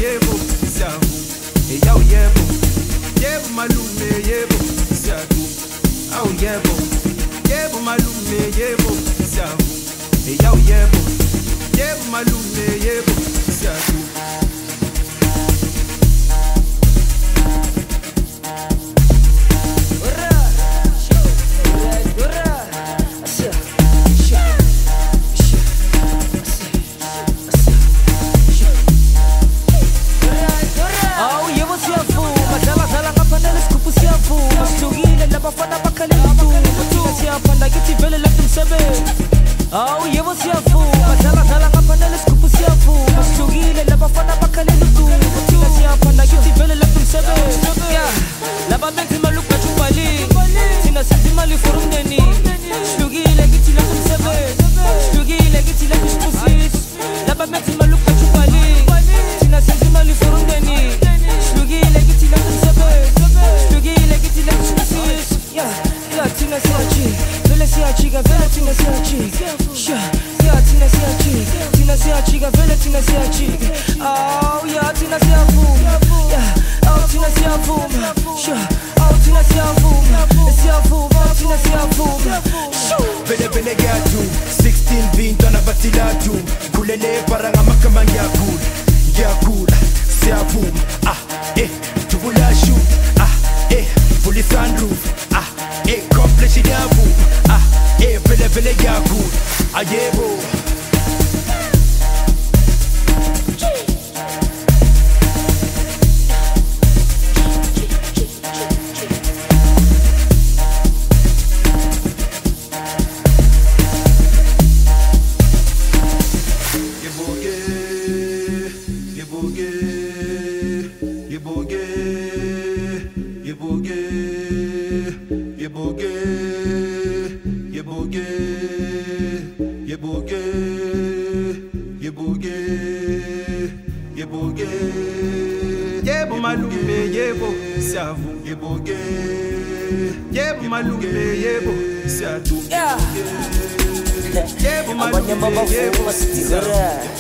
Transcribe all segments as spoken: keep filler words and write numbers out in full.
yebo siyavu eyaw yebo yebo malume yebo siyavu aw yebo yebo malume yebo siyavu eyaw yebo yebo malume yebo siyavu Bafana bakhalela tu Thina siyaphanda kithi vele lapha umsebenzi Awu yebo siyavuma Dlala dlala ngaphanele isigubhu siyavuma Sihlukile labafana bakhalela tu Thina siyaphanda kithi vele lapha umsebenzi Yeah, laba benza imali ukubetha ubhalile Thina senza imali for umndeni Sihlukile kithi lapha umsebenzi Sihlukile kithi lapha isibusisi Laba benza imali ukubetha ubhalile Thina senza imali for umndeni Sihlukile kithi lapha umsebenzi Sihlukile kithi lapha isibusisi Yeah, yeah, Tina Siachi, Vele Siachiga, Vele Tina Siachi, yeah, yeah, Tina Siachi, Tina Siachi, Vele Tina Siachi, oh yeah, Tina Siafu, yeah, oh Tina Siafu, yeah, oh Tina Siafu, Siafu, oh Tina Siafu, Vele vele yatu, sixteen vintana batilatu, kulele paranga makama ngiyakula, ngiyakula, siyavuma, ah, eh, tubula shoot, ah, eh, fully sunroof, ah, eh, complex yavu, ah, eh, vele vele yakula, ayebo. Yebo malume yebo siyavu yeboge yebo malume yebo siyadu yeah, yebo malume yebo siyavu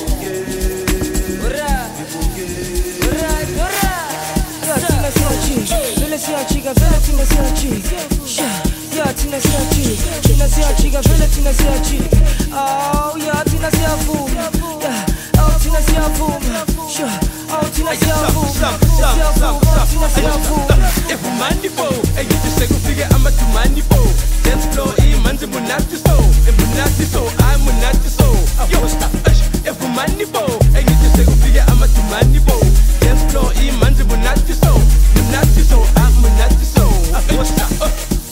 ora, ora, ora, yeah, Tina Siachi, Vele Siachi, Vele Tina Siachi, yeah, yeah, Tina Siachi, Tina Siachi, Vele Tina Siachi, oh yeah, Tina Siafu, yeah, oh Tina Siafu, yeah, oh Tina Siafu, Siafu, Tina Siafu. If we money po, and you just say go figure I'm a too money po. Dance floor, e man's a munati so, a munati so, I'm munati so. Yo, stop, if we money po, and you just say go figure I'm a too money po. Dance floor, e man's a munati so, munati so, I'm munati so. What's that?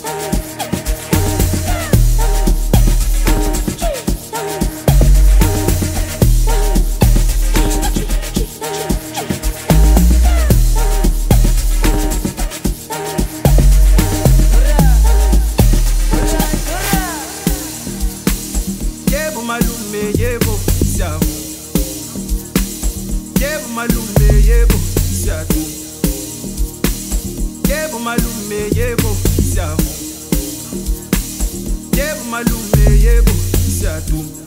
Malume yebo siyavu yebo malume yebo siyadu yebo malume yebo siyavu yebo malume yebo siyadu